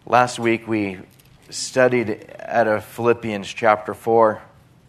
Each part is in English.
Last week we studied out of Philippians chapter 4,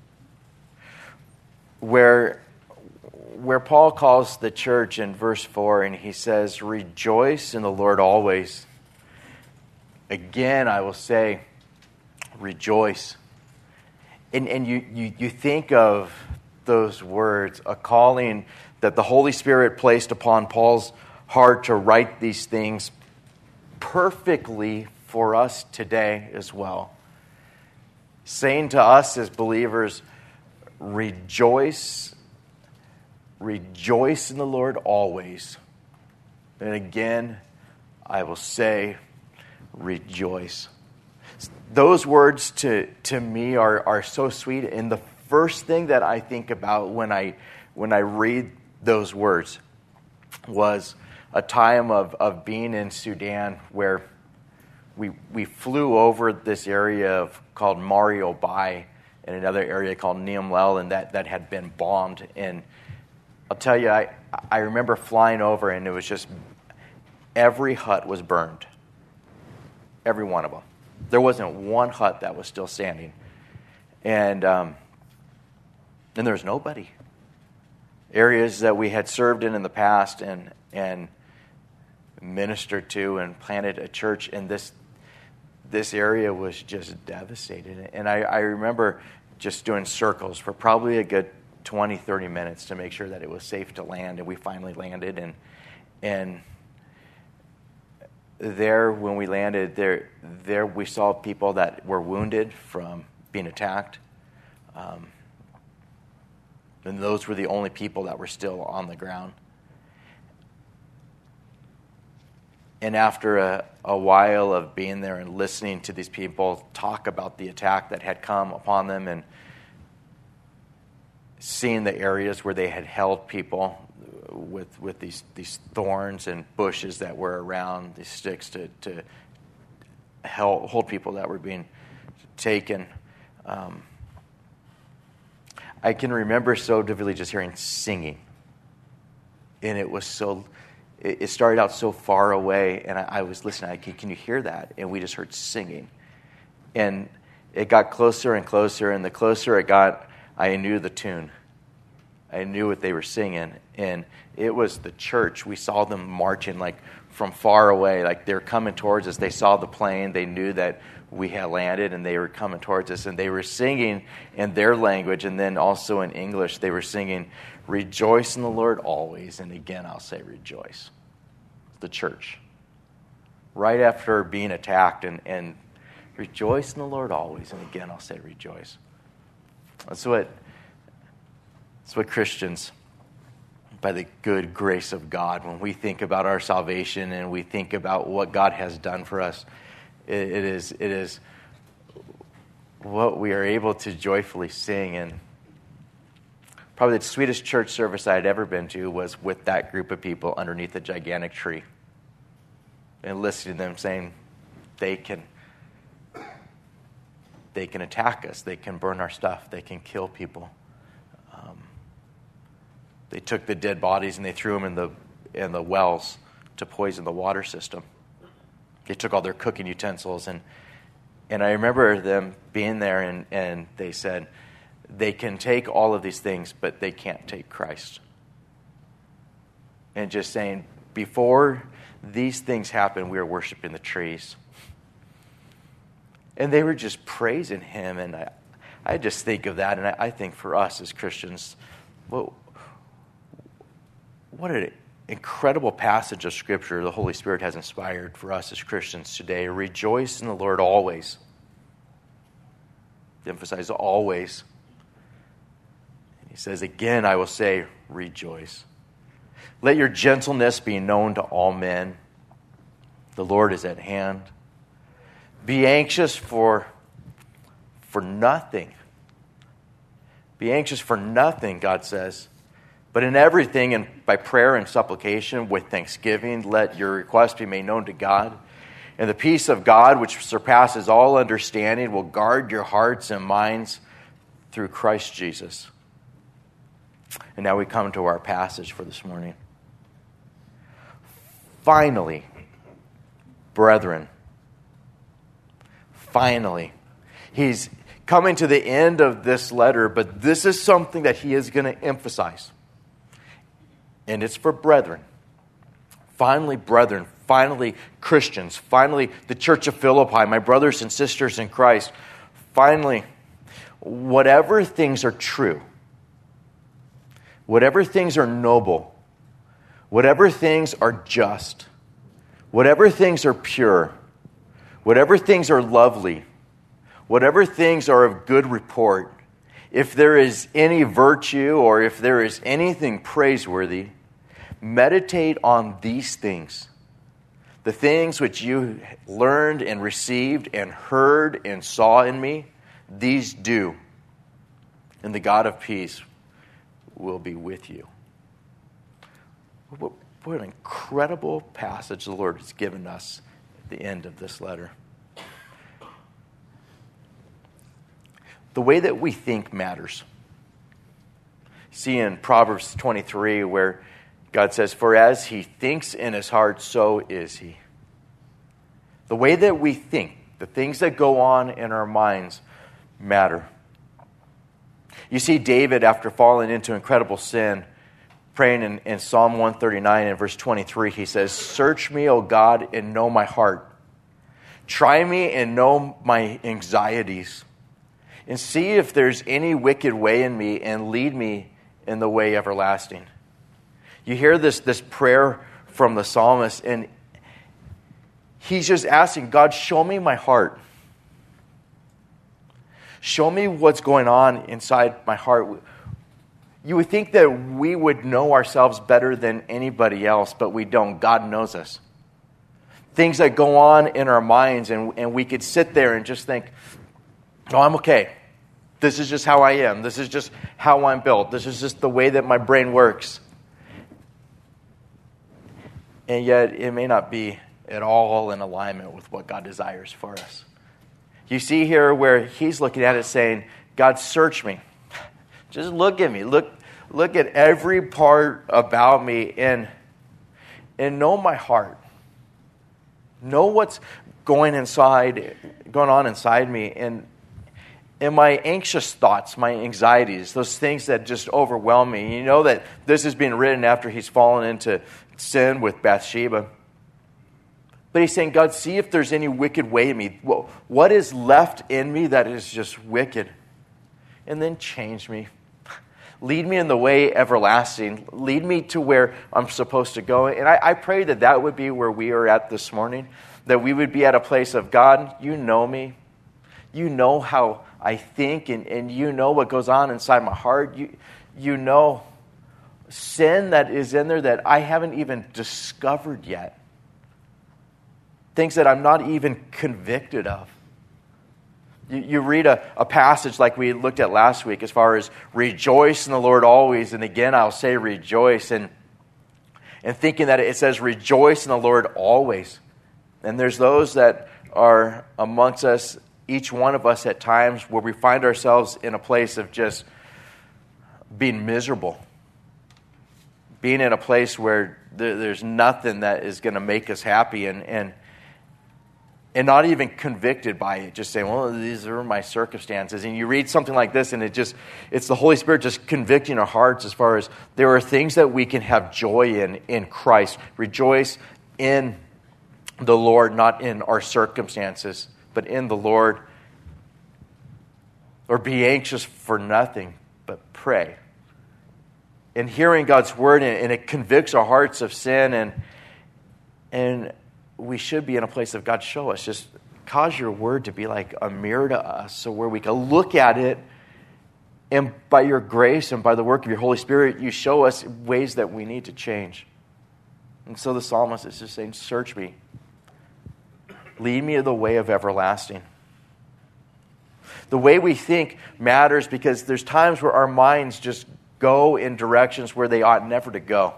where Paul calls the church in verse 4, and he says, "Rejoice in the Lord always." Again, I will say, rejoice. And you think of those words, a calling that the Holy Spirit placed upon Paul's heart to write these things perfectly for us today as well. Saying to us as believers, rejoice in the Lord always. And again, I will say, rejoice. Those words to me are so sweet. And the first thing that I think about when I read those words was a time of being in Sudan where we flew over this area called Mario Bay and another area called Niamlel, and that had been bombed. And I'll tell you, I remember flying over, and it was just every hut was burned. Every one of them. There wasn't one hut that was still standing. And there was nobody. Areas that we had served in the past and ministered to and planted a church, and this area was just devastated. And I remember just doing circles for probably a good 20, 30 minutes to make sure that it was safe to land, and we finally landed. And there, when we landed, there we saw people that were wounded from being attacked. And those were the only people that were still on the ground. And after a while of being there and listening to these people talk about the attack that had come upon them and seeing the areas where they had held people with these thorns and bushes that were around, these sticks to hold people that were being taken. I can remember so vividly just hearing singing. And it was so... It started out so far away, and I was listening. Can you hear that? And we just heard singing. And it got closer and closer, and the closer it got, I knew the tune. I knew what they were singing, and it was the church. We saw them marching like from far away, like they were coming towards us. They saw the plane. They knew that we had landed, and they were coming towards us, and they were singing in their language, and then also in English. They were singing, "Rejoice in the Lord always." And again, I'll say rejoice. The church. Right after being attacked, and rejoice in the Lord always. And again, I'll say rejoice. That's what Christians, by the good grace of God, when we think about our salvation and we think about what God has done for us, it is what we are able to joyfully sing. And probably the sweetest church service I had ever been to was with that group of people underneath a gigantic tree. And listening to them saying, they can attack us, they can burn our stuff, they can kill people. They took the dead bodies and they threw them in the wells to poison the water system. They took all their cooking utensils, and I remember them being there, and they said, they can take all of these things, but they can't take Christ. And just saying, before these things happened, we were worshiping the trees. And they were just praising him. And I just think of that, and I think for us as Christians, what an incredible passage of Scripture the Holy Spirit has inspired for us as Christians today. Rejoice in the Lord always. Emphasize always. He says, again, I will say, rejoice. Let your gentleness be known to all men. The Lord is at hand. Be anxious for nothing. Be anxious for nothing, God says. But in everything, and by prayer and supplication, with thanksgiving, let your requests be made known to God. And the peace of God, which surpasses all understanding, will guard your hearts and minds through Christ Jesus. And now we come to our passage for this morning. Finally, brethren, finally. He's coming to the end of this letter, but this is something that he is going to emphasize. And it's for brethren. Finally Christians, finally the church of Philippi, my brothers and sisters in Christ. Finally, whatever things are true, whatever things are noble, whatever things are just, whatever things are pure, whatever things are lovely, whatever things are of good report, if there is any virtue or if there is anything praiseworthy, meditate on these things. The things which you learned and received and heard and saw in me, these do. And the God of peace will be with you. What an incredible passage the Lord has given us at the end of this letter. The way that we think matters. See in Proverbs 23 where God says, "For as he thinks in his heart, so is he." The way that we think, the things that go on in our minds matter. You see David, after falling into incredible sin, praying in Psalm 139 and verse 23, he says, "Search me, O God, and know my heart. Try me and know my anxieties. And see if there's any wicked way in me, and lead me in the way everlasting." You hear this prayer from the psalmist, and he's just asking, God, show me my heart. Show me what's going on inside my heart. You would think that we would know ourselves better than anybody else, but we don't. God knows us. Things that go on in our minds, and we could sit there and just think, "Oh, I'm okay. This is just how I am. This is just how I'm built. This is just the way that my brain works." And yet, it may not be at all in alignment with what God desires for us. You see here where he's looking at it saying, God, search me. Just look at me. Look at every part about me and know my heart. Know what's going on inside me, and my anxious thoughts, my anxieties, those things that just overwhelm me. You know that this is being written after he's fallen into sin with Bathsheba. But he's saying, God, see if there's any wicked way in me. What is left in me that is just wicked? And then change me. Lead me in the way everlasting. Lead me to where I'm supposed to go. And I pray that would be where we are at this morning. That we would be at a place of, God, you know me. You know how I think, and you know what goes on inside my heart. You know sin that is in there that I haven't even discovered yet. Things that I'm not even convicted of. You read a passage like we looked at last week as far as rejoice in the Lord always. And again, I'll say rejoice. And thinking that it says rejoice in the Lord always. And there's those that are amongst us, each one of us at times, where we find ourselves in a place of just being miserable. Being in a place where there's nothing that is going to make us happy and not even convicted by it. Just saying, well, these are my circumstances. And you read something like this and it's the Holy Spirit just convicting our hearts as far as there are things that we can have joy in Christ. Rejoice in the Lord, not in our circumstances, but in the Lord. Or be anxious for nothing, but pray. And hearing God's word, and it convicts our hearts of sin, and we should be in a place of, God, show us. Just cause your word to be like a mirror to us, so where we can look at it, and by your grace and by the work of your Holy Spirit, you show us ways that we need to change. And so the psalmist is just saying, search me. Lead me to the way of everlasting. The way we think matters because there's times where our minds just go in directions where they ought never to go.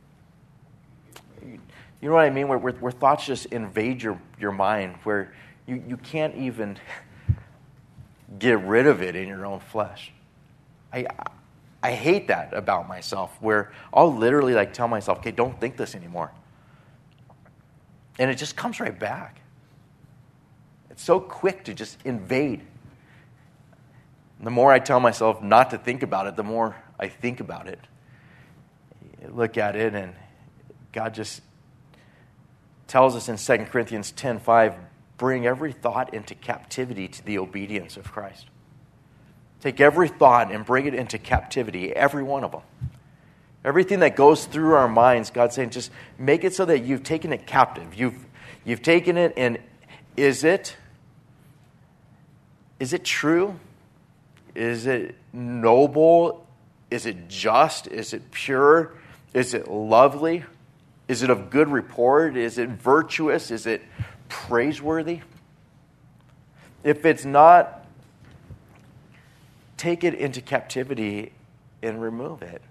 You know what I mean? Where thoughts just invade your mind, where you can't even get rid of it in your own flesh. I hate that about myself, where I'll literally tell myself, okay, don't think this anymore. And it just comes right back. so quick to just invade. The more I tell myself not to think about it, the more I think about it. Look at it, and God just tells us in 2 Corinthians 10:5, bring every thought into captivity to the obedience of Christ. Take every thought and bring it into captivity, every one of them. Everything that goes through our minds, God's saying, just make it so that you've taken it captive. You've taken it, and is it true? Is it noble? Is it just? Is it pure? Is it lovely? Is it of good report? Is it virtuous? Is it praiseworthy? If it's not, take it into captivity and remove it.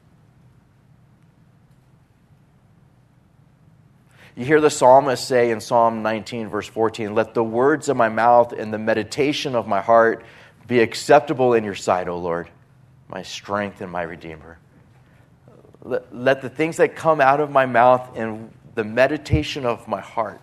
You hear the psalmist say in Psalm 19, verse 14, let the words of my mouth and the meditation of my heart be acceptable in your sight, O Lord, my strength and my Redeemer. Let the things that come out of my mouth and the meditation of my heart,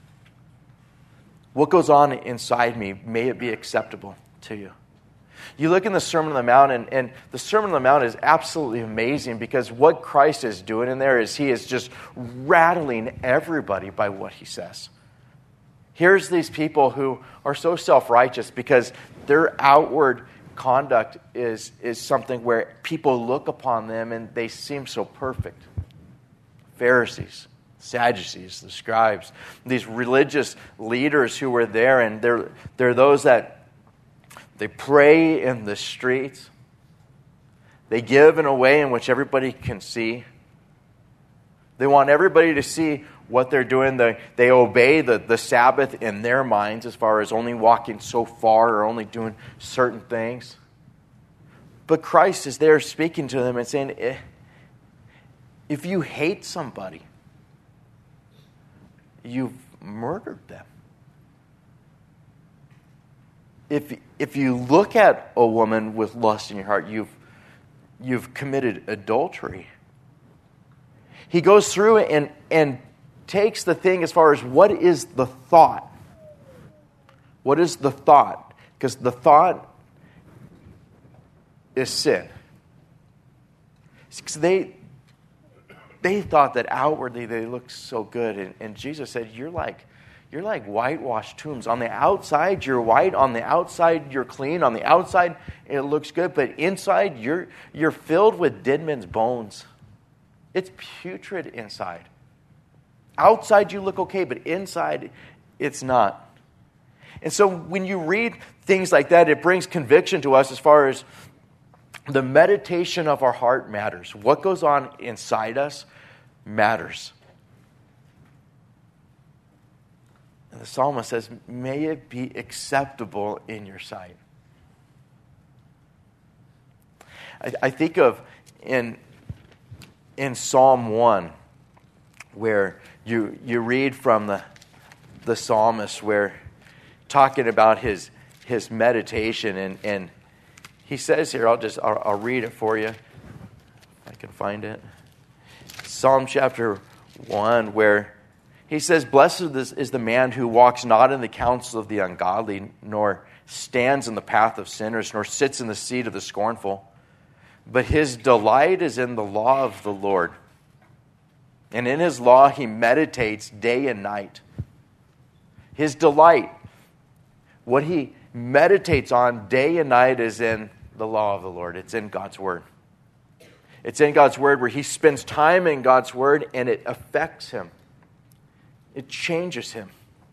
what goes on inside me, may it be acceptable to you. You look in the Sermon on the Mount, and the Sermon on the Mount is absolutely amazing because what Christ is doing in there is he is just rattling everybody by what he says. Here's these people who are so self-righteous because their outward conduct is something where people look upon them and they seem so perfect. Pharisees, Sadducees, the scribes, these religious leaders who were there, and they're those that they pray in the streets. They give in a way in which everybody can see. They want everybody to see what they're doing. They obey the Sabbath in their minds as far as only walking so far or only doing certain things. But Christ is there speaking to them and saying, if you hate somebody, you've murdered them. If you look at a woman with lust in your heart, you've committed adultery. He goes through and takes the thing as far as what is the thought. What is the thought? Because the thought is sin. Because they thought that outwardly they looked so good, and Jesus said, "You're like whitewashed tombs. On the outside, you're white. On the outside, you're clean. On the outside, it looks good. But inside, you're filled with dead men's bones. It's putrid inside. Outside, you look okay, but inside, it's not." And so when you read things like that, it brings conviction to us as far as the meditation of our heart matters. What goes on inside us matters. And the psalmist says, may it be acceptable in your sight. I think of in Psalm 1, where you read from the psalmist, where talking about his meditation, and he says here, I'll read it for you, if I can find it. Psalm chapter 1, where he says, blessed is the man who walks not in the counsel of the ungodly, nor stands in the path of sinners, nor sits in the seat of the scornful. But his delight is in the law of the Lord. And in his law he meditates day and night. His delight, what he meditates on day and night, is in the law of the Lord. It's in God's Word. It's in God's Word where he spends time in God's Word, and it affects him. It changes him.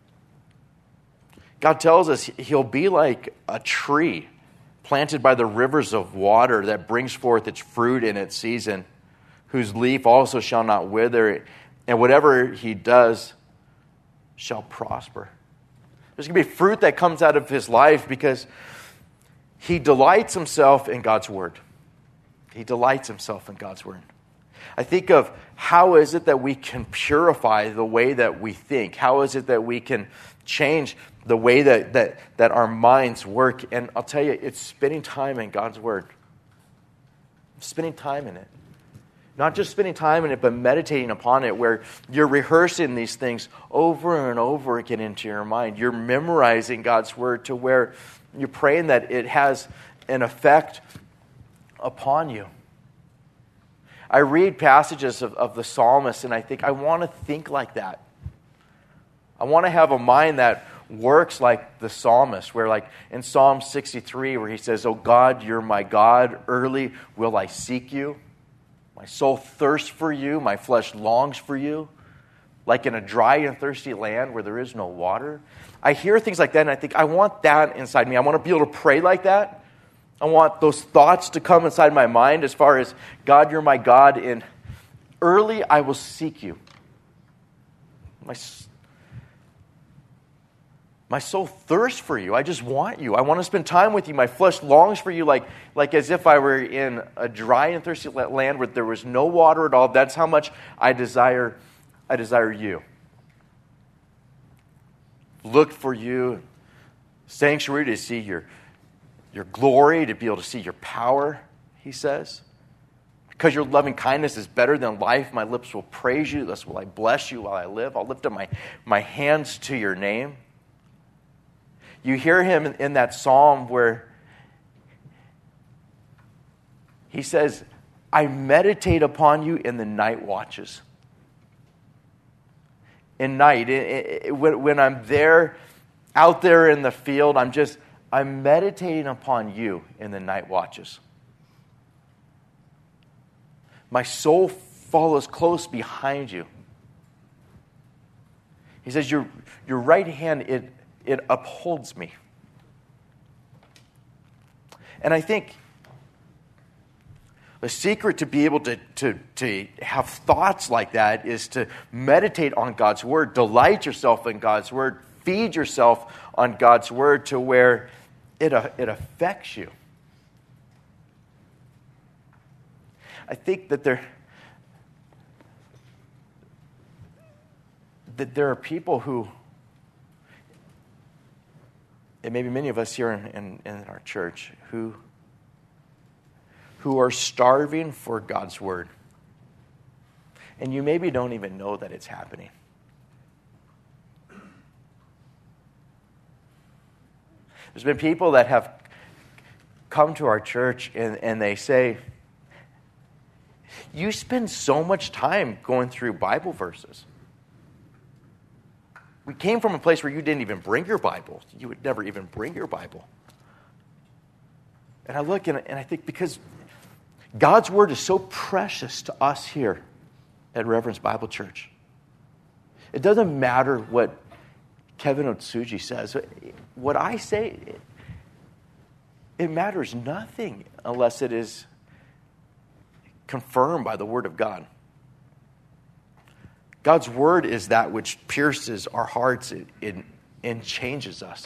God tells us he'll be like a tree planted by the rivers of water that brings forth its fruit in its season, whose leaf also shall not wither, and whatever he does shall prosper. There's going to be fruit that comes out of his life because he delights himself in God's Word. He delights himself in God's Word. I think of how is it that we can purify the way that we think? How is it that we can change the way that our minds work? And I'll tell you, it's spending time in God's Word. Spending time in it. Not just spending time in it, but meditating upon it, where you're rehearsing these things over and over again into your mind. You're memorizing God's word to where you're praying that it has an effect upon you. I read passages of the psalmist, and I think, I want to think like that. I want to have a mind that works like the psalmist, where like in Psalm 63, where he says, "Oh God, you're my God, early will I seek you. My soul thirsts for you, my flesh longs for you, like in a dry and thirsty land where there is no water." I hear things like that, and I think, I want that inside me. I want to be able to pray like that. I want those thoughts to come inside my mind as far as, God, you're my God, and early I will seek you. My soul thirsts for you. I just want you. I want to spend time with you. My flesh longs for you like as if I were in a dry and thirsty land where there was no water at all. That's how much I desire you. Look for you. Sanctuary to see your glory, to be able to see your power, he says. Because your loving kindness is better than life, my lips will praise you. Thus will I bless you while I live. I'll lift up my hands to your name. You hear him in that psalm where he says, I meditate upon you in the night watches. In night, when I'm there, out there in the field, I'm meditating upon you in the night watches. My soul follows close behind you. He says, your right hand, it upholds me. And I think the secret to be able to have thoughts like that is to meditate on God's word, delight yourself in God's word, feed yourself on God's word to where it affects you. I think that there are people who, and maybe many of us here in our church, who are starving for God's word. And you maybe don't even know that it's happening. There's been people that have come to our church and they say, you spend so much time going through Bible verses. We came from a place where you didn't even bring your Bible. You would never even bring your Bible. And I look and I think, because God's word is so precious to us here at Reverence Bible Church. It doesn't matter what Kevin Otsuji says. What I say, it matters nothing unless it is confirmed by the word of God. God's word is that which pierces our hearts and changes us.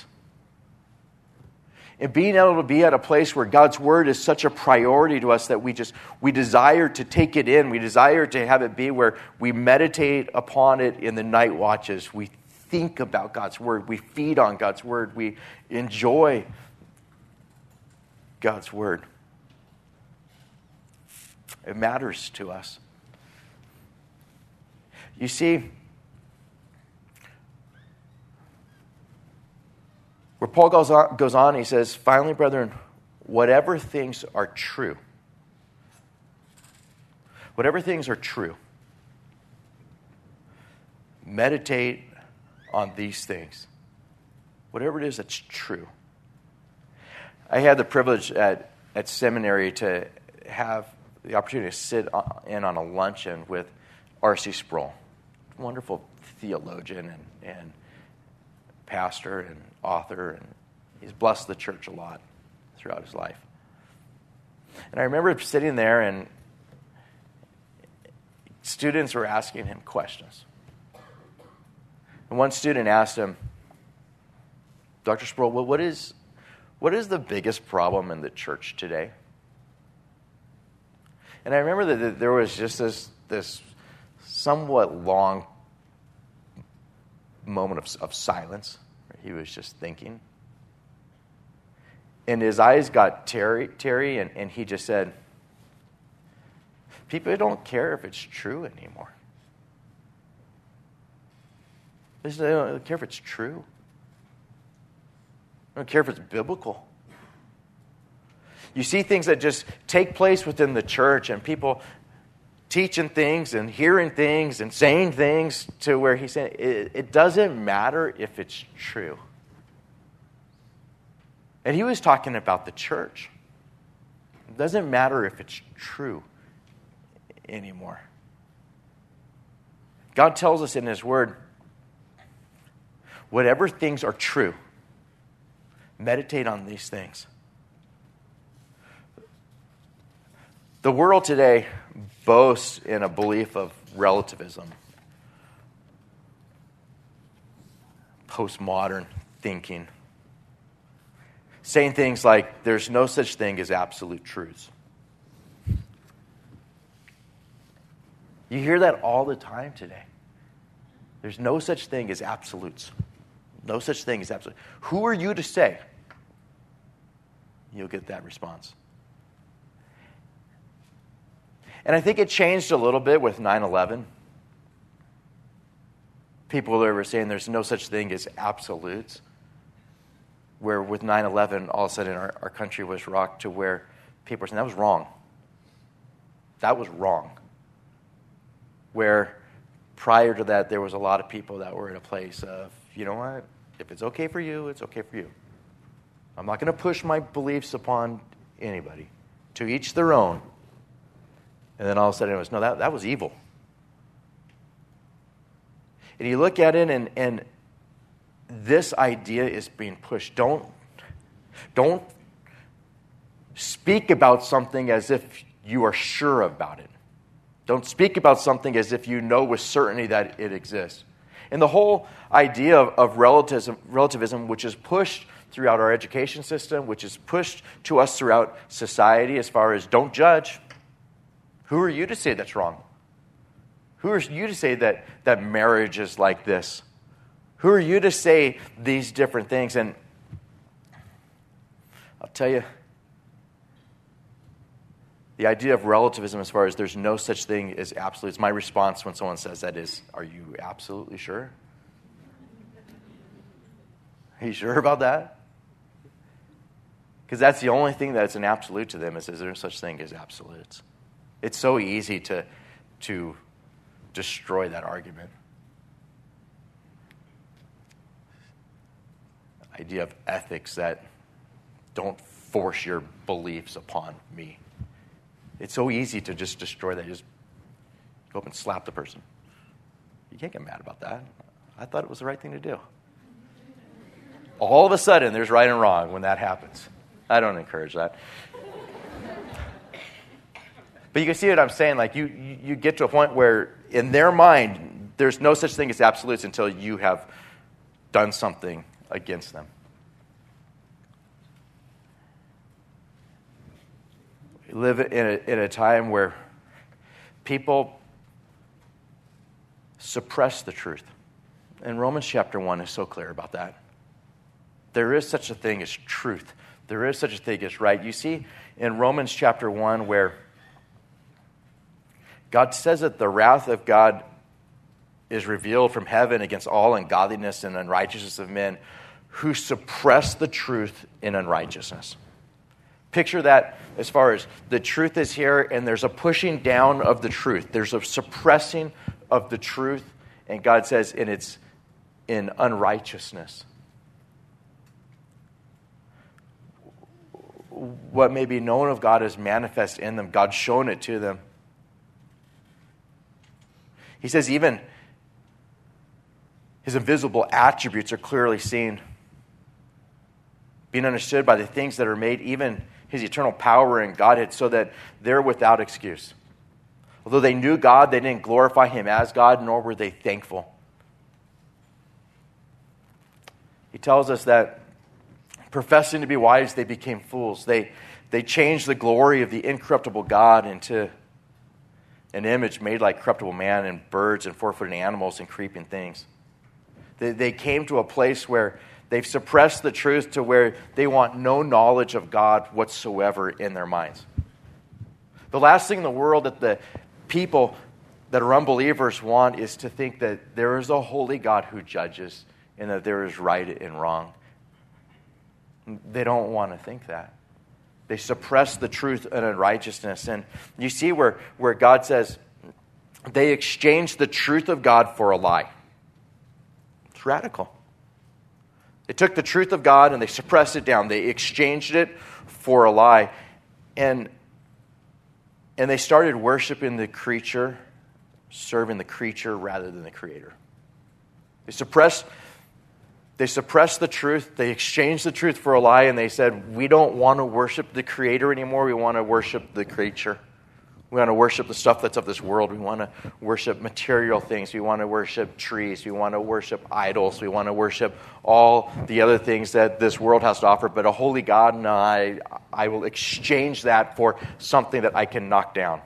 And being able to be at a place where God's word is such a priority to us that we desire to take it in. We desire to have it be where we meditate upon it in the night watches. We think about God's word. We feed on God's word. We enjoy God's word. It matters to us. You see, where Paul goes on, he says, finally, brethren, whatever things are true, meditate on these things. Whatever it is that's true. I had the privilege at seminary to have the opportunity to sit in on a luncheon with R.C. Sproul, wonderful theologian and pastor and author, and he's blessed the church a lot throughout his life. And I remember sitting there, and students were asking him questions. And one student asked him, Dr. Sproul, what is the biggest problem in the church today? And I remember that there was just this somewhat long moment of silence where he was just thinking. And his eyes got teary, and he just said, People don't care if it's true anymore. They don't care if it's true. They don't care if it's biblical. You see things that just take place within the church and people teaching things and hearing things and saying things to where he's saying it doesn't matter if it's true. And he was talking about the church. It doesn't matter if it's true anymore. God tells us in his word, whatever things are true, meditate on these things. The world today boasts in a belief of relativism, postmodern thinking, saying things like, there's no such thing as absolute truths. You hear that all the time today. There's no such thing as absolutes. No such thing as absolute. Who are you to say? You'll get that response. And I think it changed a little bit with 9/11. People that were saying there's no such thing as absolutes. Where with 9/11, all of a sudden our country was rocked to where people were saying that was wrong. That was wrong. Where prior to that, there was a lot of people that were in a place of, you know what, if it's okay for you, it's okay for you. I'm not going to push my beliefs upon anybody. To each their own. And then all of a sudden it was, no, that was evil. And you look at it and this idea is being pushed. Don't speak about something as if you are sure about it. Don't speak about something as if you know with certainty that it exists. And the whole idea of relativism, which is pushed throughout our education system, which is pushed to us throughout society as far as don't judge. Who are you to say that's wrong? Who are you to say that marriage is like this? Who are you to say these different things? And I'll tell you, the idea of relativism as far as there's no such thing as absolutes, my response when someone says that is, are you absolutely sure? Are you sure about that? Because that's the only thing that's an absolute to them is there's no such thing as absolutes. It's so easy to destroy that argument. Idea of ethics that don't force your beliefs upon me. It's so easy to just destroy that. You just go up and slap the person. You can't get mad about that. I thought it was the right thing to do. All of a sudden, there's right and wrong when that happens. I don't encourage that. But you can see what I'm saying. Like you get to a point where in their mind, there's no such thing as absolutes until you have done something against them. We live in a time where people suppress the truth. And Romans chapter 1 is so clear about that. There is such a thing as truth. There is such a thing as right. You see in Romans chapter 1 where God says that the wrath of God is revealed from heaven against all ungodliness and unrighteousness of men who suppress the truth in unrighteousness. Picture that as far as the truth is here and there's a pushing down of the truth. There's a suppressing of the truth. And God says, and it's in unrighteousness. What may be known of God is manifest in them. God's shown it to them. He says even his invisible attributes are clearly seen, being understood by the things that are made, even his eternal power and Godhead, so that they're without excuse. Although they knew God, they didn't glorify him as God, nor were they thankful. He tells us that professing to be wise, they became fools. They changed the glory of the incorruptible God into an image made like corruptible man and birds and four-footed animals and creeping things. They came to a place where they've suppressed the truth to where they want no knowledge of God whatsoever in their minds. The last thing in the world that the people that are unbelievers want is to think that there is a holy God who judges and that there is right and wrong. They don't want to think that. They suppress the truth and unrighteousness. And you see where God says they exchanged the truth of God for a lie. It's radical. They took the truth of God and they suppressed it down. They exchanged it for a lie. And they started worshiping the creature, serving the creature rather than the Creator. They suppressed the truth. They exchanged the truth for a lie, and they said, we don't want to worship the Creator anymore. We want to worship the creature. We want to worship the stuff that's of this world. We want to worship material things. We want to worship trees. We want to worship idols. We want to worship all the other things that this world has to offer. But a holy God, no, I will exchange that for something that I can knock down.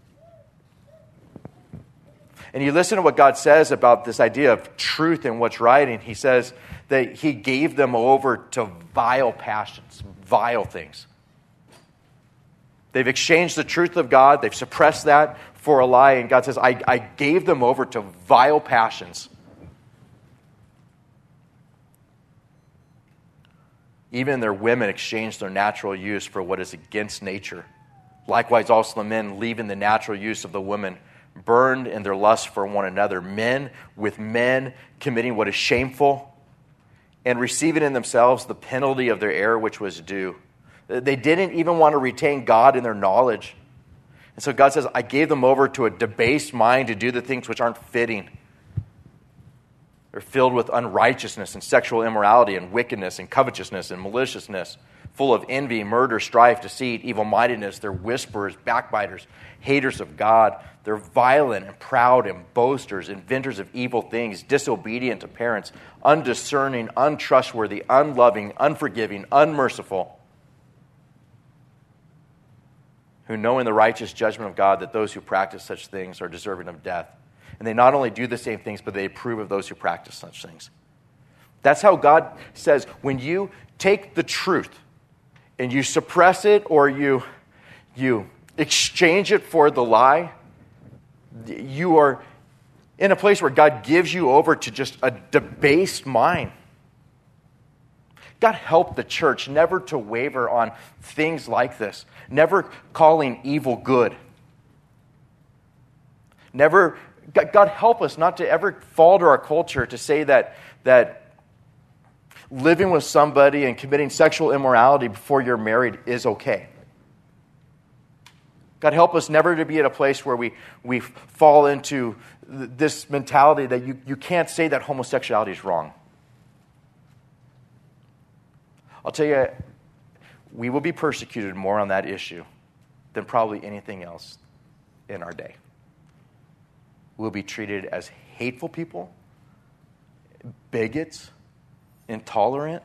And you listen to what God says about this idea of truth and what's right, and He says that He gave them over to vile passions, vile things. They've exchanged the truth of God. They've suppressed that for a lie. And God says, I gave them over to vile passions. Even their women exchanged their natural use for what is against nature. Likewise, also the men, leaving the natural use of the women, burned in their lust for one another. Men with men committing what is shameful and receiving in themselves the penalty of their error which was due. They didn't even want to retain God in their knowledge. And so God says, I gave them over to a debased mind to do the things which aren't fitting. They're filled with unrighteousness and sexual immorality and wickedness and covetousness and maliciousness, full of envy, murder, strife, deceit, evil-mindedness. They're whisperers, backbiters, haters of God. They're violent and proud and boasters, inventors of evil things, disobedient to parents, undiscerning, untrustworthy, unloving, unforgiving, unmerciful, who know in the righteous judgment of God that those who practice such things are deserving of death. And they not only do the same things, but they approve of those who practice such things. That's how God says, when you take the truth and you suppress it or you exchange it for the lie, you are in a place where God gives you over to just a debased mind. God help the church never to waver on things like this. Never calling evil good. Never, God help us not to ever fall to our culture to say that living with somebody and committing sexual immorality before you're married is okay. God help us never to be at a place where we fall into this mentality that you can't say that homosexuality is wrong. I'll tell you, we will be persecuted more on that issue than probably anything else in our day. We'll be treated as hateful people, bigots, intolerant.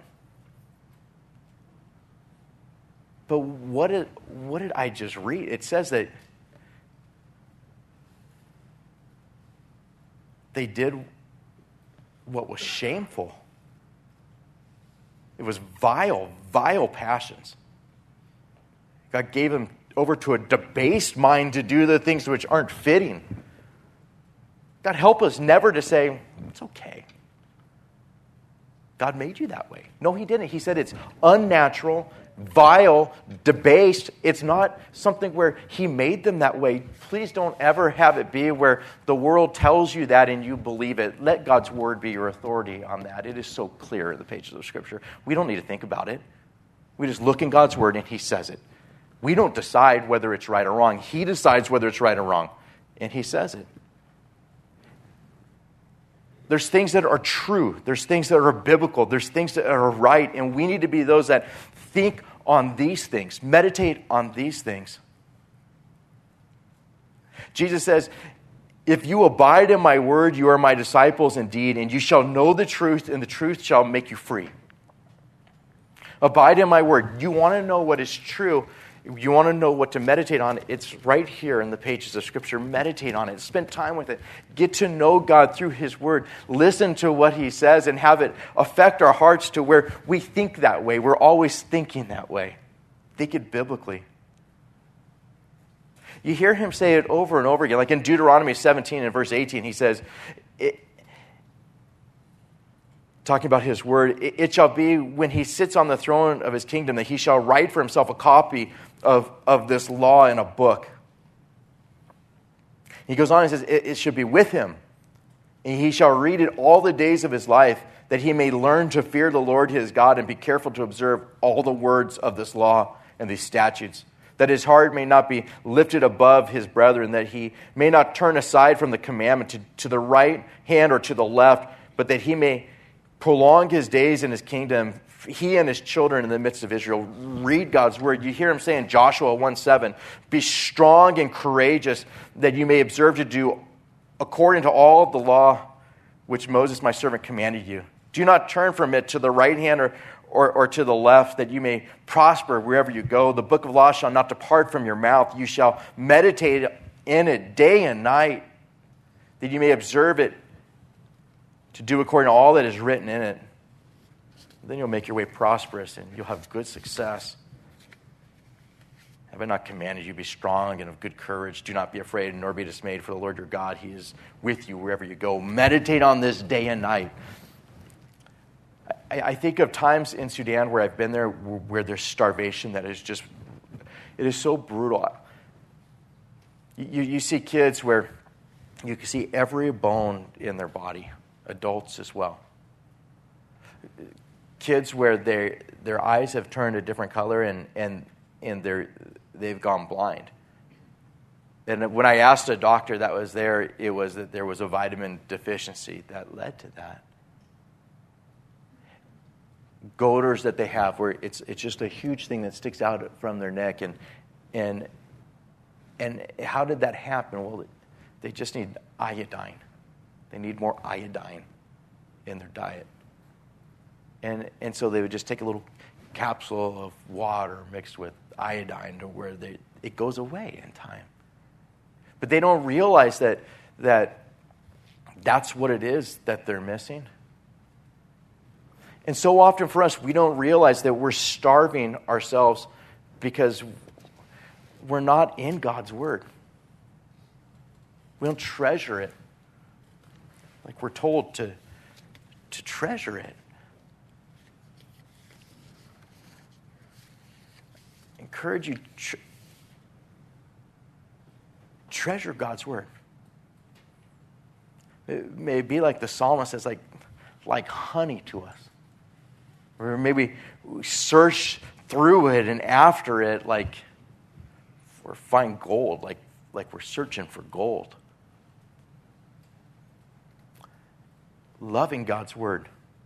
But what did I just read? It says that they did what was shameful. It was vile passions. God gave them over to a debased mind to do the things which aren't fitting. God help us never to say, it's okay. God made you that way. No, He didn't. He said it's unnatural, vile, debased. It's not something where He made them that way. Please don't ever have it be where the world tells you that and you believe it. Let God's Word be your authority on that. It is so clear in the pages of Scripture. We don't need to think about it. We just look in God's Word and He says it. We don't decide whether it's right or wrong. He decides whether it's right or wrong. And He says it. There's things that are true. There's things that are biblical. There's things that are right. And we need to be those that think on these things. Meditate on these things. Jesus says, if you abide in my word, you are my disciples indeed, and you shall know the truth, and the truth shall make you free. Abide in my word. You want to know what is true. You want to know what to meditate on. It's right here in the pages of Scripture. Meditate on it. Spend time with it. Get to know God through His Word. Listen to what He says and have it affect our hearts to where we think that way. We're always thinking that way. Think it biblically. you hear him say it over and over again. Like in Deuteronomy 17 and verse 18, he says, talking about his word, it shall be when he sits on the throne of his kingdom that he shall write for himself a copy of this law in a book. He goes on and says, it should be with him. And he shall read it all the days of his life, that he may learn to fear the Lord his God and be careful to observe all the words of this law and these statutes, that his heart may not be lifted above his brethren, that he may not turn aside from the commandment to the right hand or to the left, but that he may prolong his days in his kingdom, he and his children in the midst of Israel. Read God's word. You hear him say in Joshua 1:7, be strong and courageous, that you may observe to do according to all the law which Moses my servant commanded you. Do not turn from it to the right hand or to the left, that you may prosper wherever you go. The book of law shall not depart from your mouth. You shall meditate in it day and night, that you may observe it to do according to all that is written in it. Then you'll make your way prosperous and you'll have good success. Have I not commanded you, be strong and of good courage? Do not be afraid nor be dismayed, for the Lord your God, he is with you wherever you go. Meditate on this day and night. I think of times in Sudan where I've been there where there's starvation that is just, it is so brutal. You see kids where you can see every bone in their body, adults as well. Kids where their eyes have turned a different color and they've gone blind. And when I asked a doctor that was there, it was that there was a vitamin deficiency that led to that. Goiters that they have where it's just a huge thing that sticks out from their neck. And how did that happen? Well, they just need iodine. They need more iodine in their diet. And so they would just take a little capsule of water mixed with iodine to where it goes away in time. But they don't realize that that's what it is that they're missing. And so often for us, we don't realize that we're starving ourselves because we're not in God's word. We don't treasure it like we're told to treasure it. Encourage you, treasure God's word. It may be like the psalmist says, like honey to us. Or maybe we search through it and after it like we're finding gold, like we're searching for gold. Loving God's word.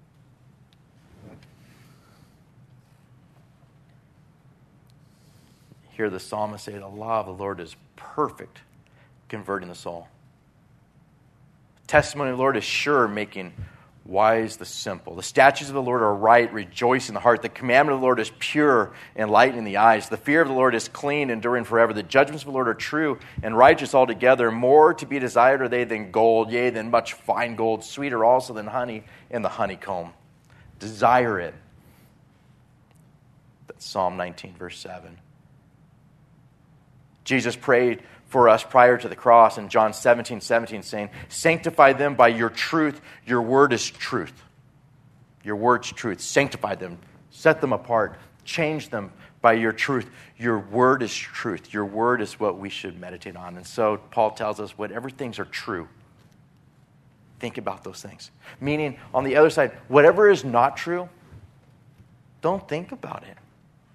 Hear the psalmist say, the law of the Lord is perfect, converting the soul. The testimony of the Lord is sure, making wise the simple. The statutes of the Lord are right, rejoice in the heart. The commandment of the Lord is pure, enlightening the eyes. The fear of the Lord is clean, enduring forever. The judgments of the Lord are true and righteous altogether. More to be desired are they than gold, yea, than much fine gold, sweeter also than honey in the honeycomb. Desire it. That's Psalm 19, verse 7. Jesus prayed for us prior to the cross in John 17:17, saying, sanctify them by your truth. Your word is truth. Your word's truth. Sanctify them. Set them apart. Change them by your truth. Your word is truth. Your word is what we should meditate on. And so Paul tells us whatever things are true, think about those things. Meaning, on the other side, whatever is not true, don't think about it.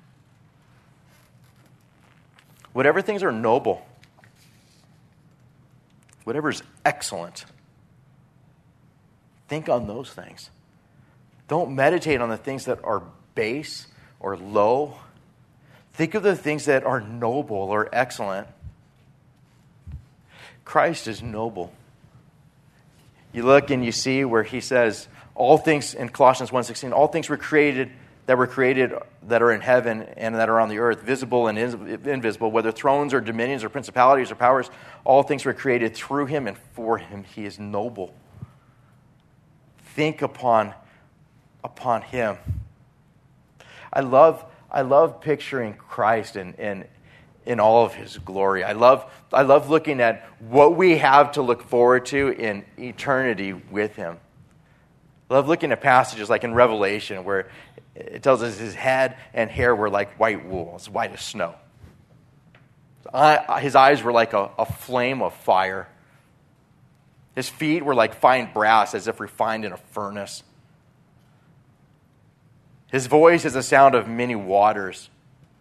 Whatever things are noble, whatever is excellent, think on those things. Don't meditate on the things that are base or low. Think of the things that are noble or excellent. Christ is noble. You look and you see where he says, all things in Colossians 1:16, all things were created that are in heaven and that are on the earth, visible and invisible, whether thrones or dominions or principalities or powers, all things were created through him and for him. He is noble. Think upon him. I love picturing Christ and in all of his glory. I love looking at what we have to look forward to in eternity with him. I love looking at passages like in Revelation where it tells us his head and hair were like white wool, as white as snow. His eyes were like a flame of fire. His feet were like fine brass, as if refined in a furnace. His voice is the sound of many waters.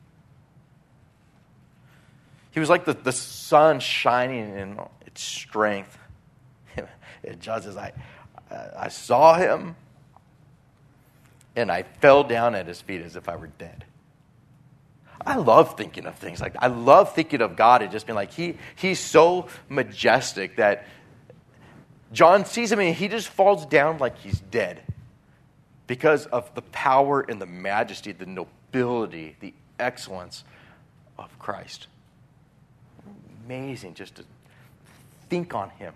He was like the sun shining in its strength. It just says, I saw him, and I fell down at his feet as if I were dead. I love thinking of things like that. I love thinking of God and just being like, he's so majestic that John sees him and he just falls down like he's dead because of the power and the majesty, the nobility, the excellence of Christ. Amazing just to think on him.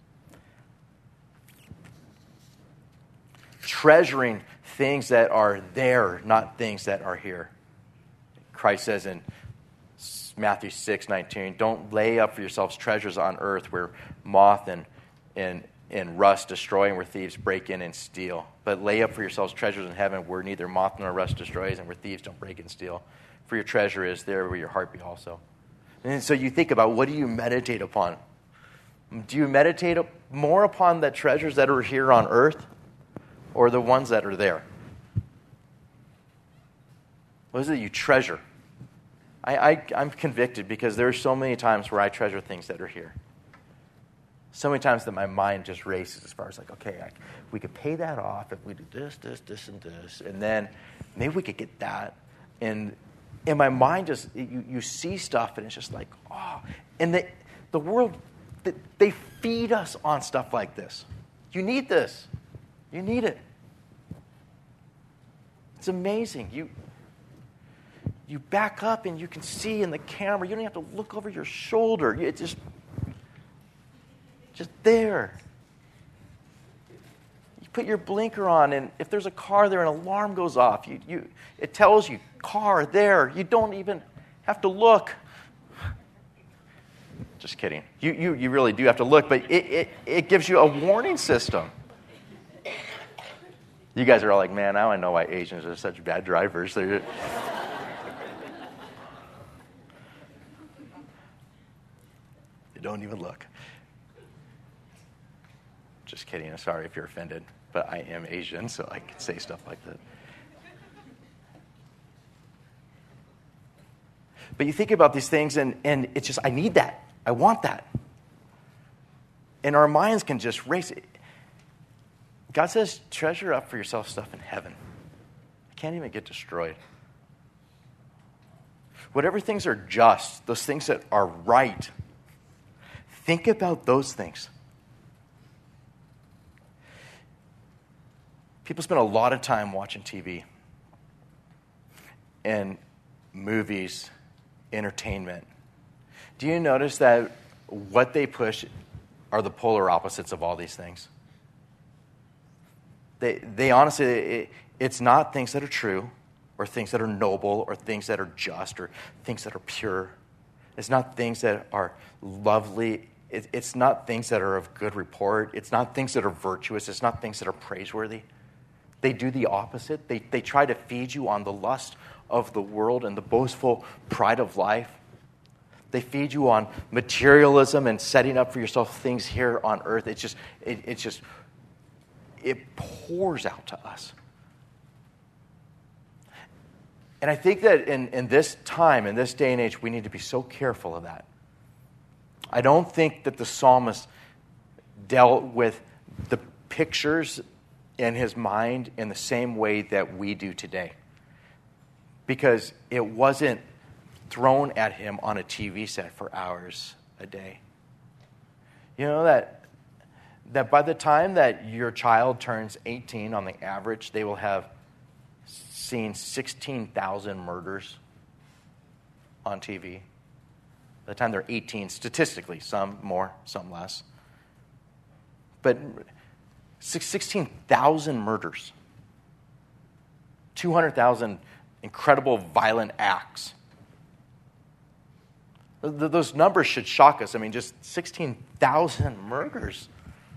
Treasuring things that are there, not things that are here. Christ says in Matthew 6:19, don't lay up for yourselves treasures on earth where moth and rust destroy and where thieves break in and steal. But lay up for yourselves treasures in heaven where neither moth nor rust destroys and where thieves don't break and steal. For your treasure is there where your heart be also. And so you think about, what do you meditate upon? Do you meditate more upon the treasures that are here on earth or the ones that are there? What is it you treasure? I'm convicted because there are so many times where I treasure things that are here. So many times that my mind just races as far as like, okay, we could pay that off if we do this, and this, and then maybe we could get that. And in my mind, just you see stuff, and it's just like, oh. And the world, they feed us on stuff like this. You need this. You need it. It's amazing. You back up and you can see in the camera. You don't have to look over your shoulder. It's just there. You put your blinker on, and if there's a car there, an alarm goes off. It tells you, car there. You don't even have to look. Just kidding. You really do have to look, but it gives you a warning system. You guys are all like, man, now I know why Asians are such bad drivers. They don't even look. Just kidding. I'm sorry if you're offended, but I am Asian, so I can say stuff like that. But you think about these things, and it's just, I need that. I want that. And our minds can just race it. God says, treasure up for yourself stuff in heaven. It can't even get destroyed. Whatever things are just, those things that are right, think about those things. People spend a lot of time watching TV and movies, entertainment. Do you notice that what they push are the polar opposites of all these things? They honestly, it's not things that are true or things that are noble or things that are just or things that are pure. It's not things that are lovely. It's not things that are of good report. It's not things that are virtuous. It's not things that are praiseworthy. They do the opposite. They try to feed you on the lust of the world and the boastful pride of life. They feed you on materialism and setting up for yourself things here on earth. It pours out to us. And I think that in this time, in this day and age, we need to be so careful of that. I don't think that the psalmist dealt with the pictures in his mind in the same way that we do today. Because it wasn't thrown at him on a TV set for hours a day. You know that by the time that your child turns 18 on the average, they will have seen 16,000 murders on TV. By the time they're 18, statistically, some more, some less. But 16,000 murders. 200,000 incredible violent acts. Those numbers should shock us. I mean, just 16,000 murders.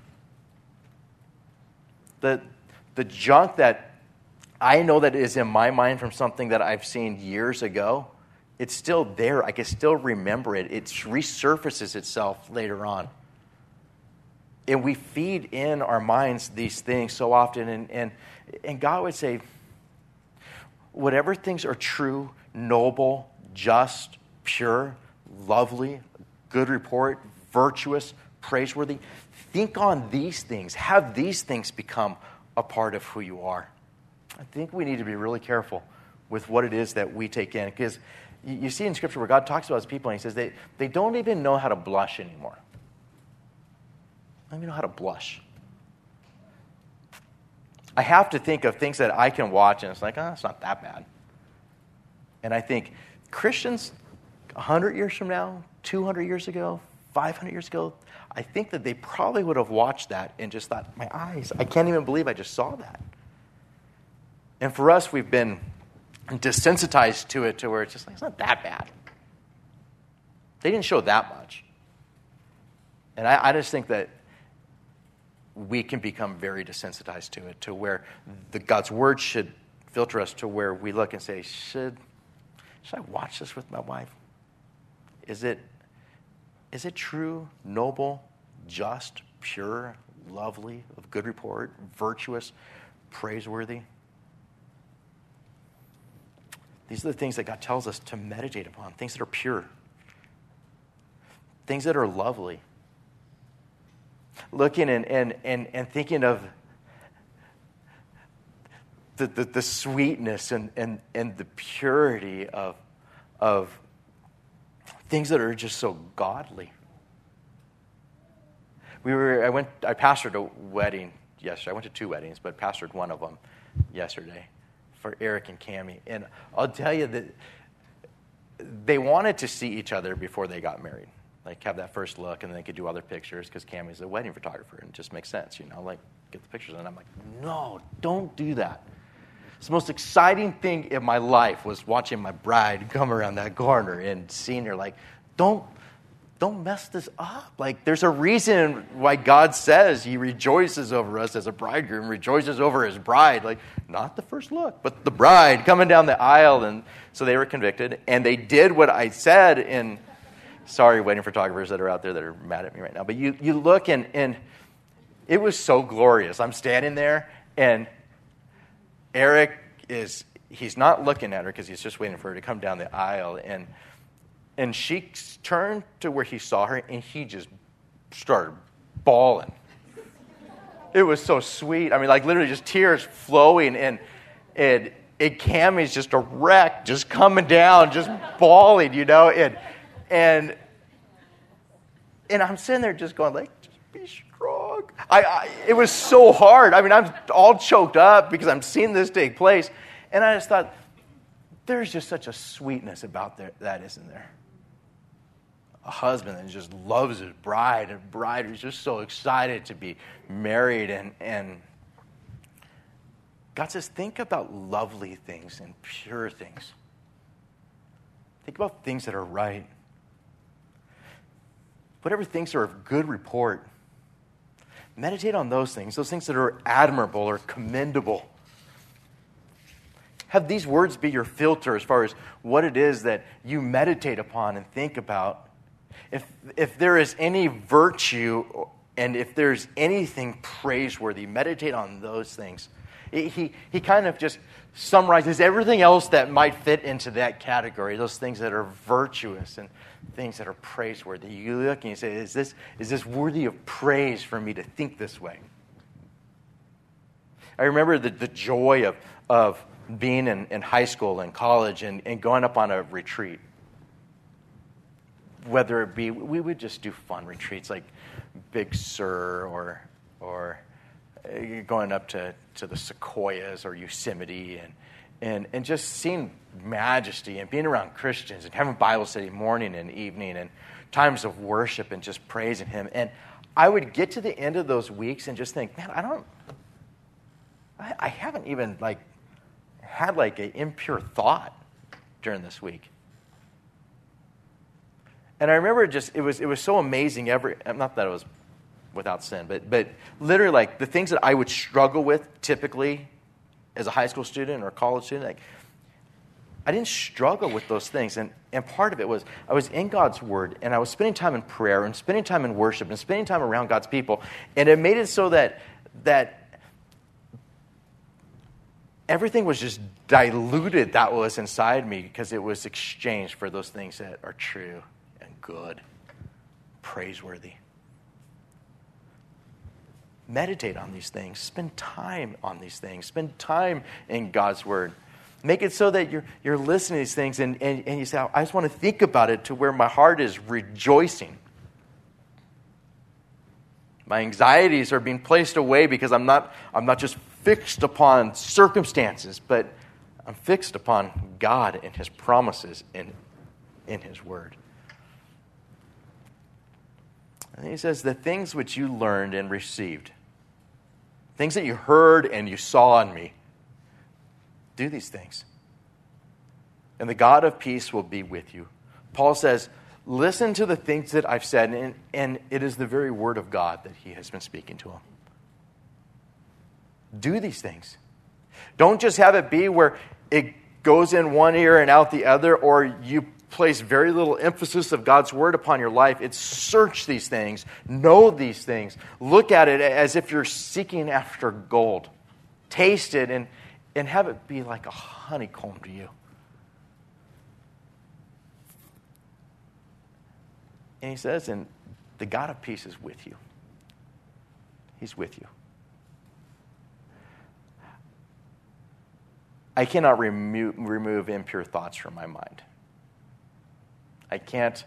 The junk that I know that is in my mind from something that I've seen years ago, it's still there. I can still remember it. It resurfaces itself later on. And we feed in our minds these things so often. And God would say, whatever things are true, noble, just, pure, lovely, good report, virtuous, praiseworthy, think on these things. Have these things become a part of who you are. I think we need to be really careful with what it is that we take in. Because you see in Scripture where God talks about his people and he says they don't even know how to blush anymore. They don't even know how to blush. I have to think of things that I can watch and it's like, it's not that bad. And I think Christians 100 years from now, 200 years ago, 500 years ago, I think that they probably would have watched that and just thought, my eyes, I can't even believe I just saw that. And for us, we've been desensitized to it to where it's just like, it's not that bad. They didn't show that much. And I just think that we can become very desensitized to it, to where God's word should filter us to where we look and say, should I watch this with my wife? Is it true, noble, just, pure, lovely, of good report, virtuous, praiseworthy? These are the things that God tells us to meditate upon, things that are pure, things that are lovely. Looking and thinking of the sweetness and the purity of things that are just so godly. I pastored a wedding yesterday. I went to 2 weddings, but pastored one of them yesterday for Eric and Cammie. And I'll tell you that they wanted to see each other before they got married. Like, have that first look, and then they could do other pictures, because Cammie's a wedding photographer, and it just makes sense, like, get the pictures. And I'm like, no, don't do that. It's the most exciting thing in my life was watching my bride come around that corner and seeing her, like, don't mess this up. Like, there's a reason why God says he rejoices over us as a bridegroom, rejoices over his bride. Like, not the first look, but the bride coming down the aisle. And so they were convicted, and they did what I said in... Sorry, wedding photographers that are out there that are mad at me right now. But you look, and it was so glorious. I'm standing there, and Eric he's not looking at her because he's just waiting for her to come down the aisle. And she turned to where he saw her, and he just started bawling. It was so sweet. I mean, like, literally just tears flowing, and Cammie's just a wreck, just coming down, just bawling, And I'm sitting there just going, like, just be strong. It was so hard. I mean, I'm all choked up because I'm seeing this take place. And I just thought, there's just such a sweetness about that, isn't there? A husband that just loves his bride, and a bride who's just so excited to be married. And God says, think about lovely things and pure things. Think about things that are right. Whatever things are of good report, meditate on those things that are admirable or commendable. Have these words be your filter as far as what it is that you meditate upon and think about. If there is any virtue and if there's anything praiseworthy, meditate on those things. He kind of just summarizes everything else that might fit into that category, those things that are virtuous and things that are praiseworthy. You look and you say, is this worthy of praise for me to think this way? I remember the joy of being in high school and college and going up on a retreat. Whether it be, we would just do fun retreats like Big Sur or going up to the Sequoias or Yosemite and just seeing majesty and being around Christians and having Bible study morning and evening and times of worship and just praising him. And I would get to the end of those weeks and just think, man, I haven't even had an impure thought during this week. And I remember it was so amazing. Not that it was without sin, but literally like the things that I would struggle with typically as a high school student or a college student, like I didn't struggle with those things. And part of it was I was in God's Word, and I was spending time in prayer and spending time in worship and spending time around God's people. And it made it so that everything was just diluted that was inside me because it was exchanged for those things that are true and good, praiseworthy. Meditate on these things. Spend time on these things. Spend time in God's Word. Make it so that you're listening to these things and you say, I just want to think about it to where my heart is rejoicing. My anxieties are being placed away because I'm not just fixed upon circumstances, but I'm fixed upon God and His promises in His Word. And He says, the things which you learned and received, things that you heard and you saw in me, do these things. And the God of peace will be with you. Paul says, listen to the things that I've said, and it is the very word of God that he has been speaking to him. Do these things. Don't just have it be where it goes in one ear and out the other, or you place very little emphasis of God's word upon your life. It's search these things, know these things, look at it as if you're seeking after gold. Taste it and have it be like a honeycomb to you. And he says, and the God of peace is with you. He's with you. I cannot remove impure thoughts from my mind. I can't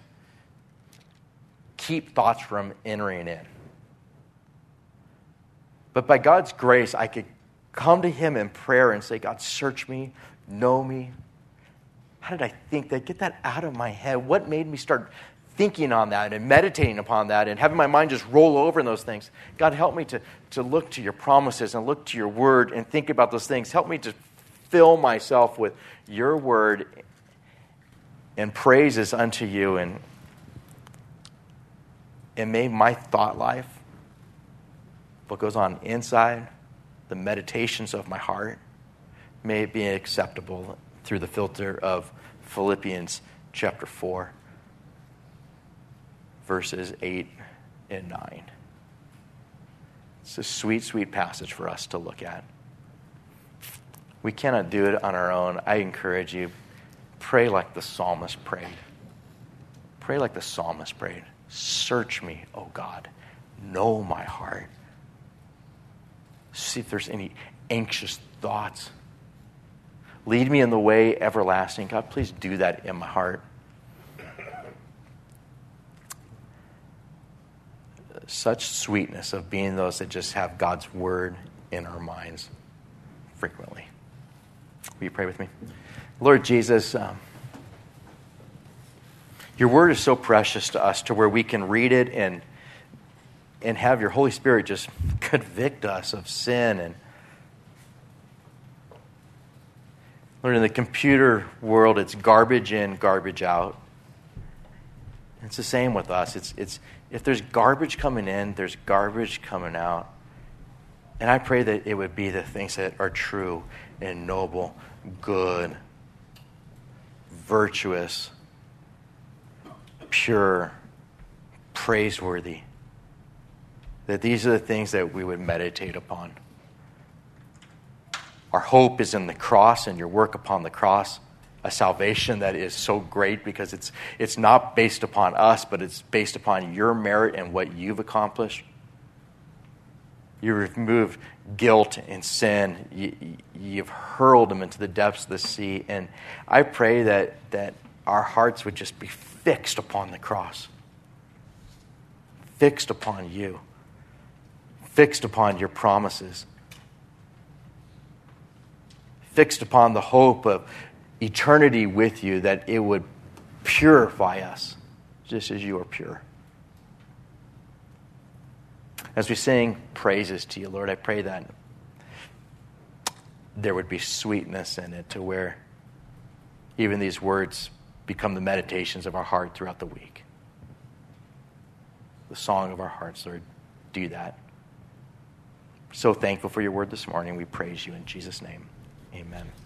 keep thoughts from entering in. But by God's grace, I could come to Him in prayer and say, God, search me, know me. How did I think that? Get that out of my head. What made me start thinking on that and meditating upon that and having my mind just roll over in those things? God, help me to look to your promises and look to your word and think about those things. Help me to fill myself with your word and praises unto you, and may my thought life, what goes on inside, the meditations of my heart, may it be acceptable through the filter of Philippians chapter 4, verses 8 and 9. It's a sweet, sweet passage for us to look at. We cannot do it on our own. I encourage you, pray like the psalmist prayed. Pray like the psalmist prayed. Search me, O God. Know my heart. See if there's any anxious thoughts. Lead me in the way everlasting. God, please do that in my heart. Such sweetness of being those that just have God's word in our minds frequently. Will you pray with me? Lord Jesus, your word is so precious to us to where we can read it and have your Holy Spirit just convict us of sin. And Lord, in the computer world, it's garbage in, garbage out. It's the same with us. It's if there's garbage coming in, there's garbage coming out. And I pray that it would be the things that are true and noble, good, virtuous, pure, praiseworthy. That these are the things that we would meditate upon. Our hope is in the cross and your work upon the cross. A salvation that is so great because it's not based upon us, but it's based upon your merit and what you've accomplished. You removed guilt and sin. You've hurled them into the depths of the sea. And I pray that our hearts would just be fixed upon the cross. Fixed upon you. Fixed upon your promises. Fixed upon the hope of eternity with you, that it would purify us just as you are pure. As we sing praises to you, Lord, I pray that there would be sweetness in it to where even these words become the meditations of our heart throughout the week. the song of our hearts, Lord, do that. So thankful for your word this morning. We praise you in Jesus' name. Amen.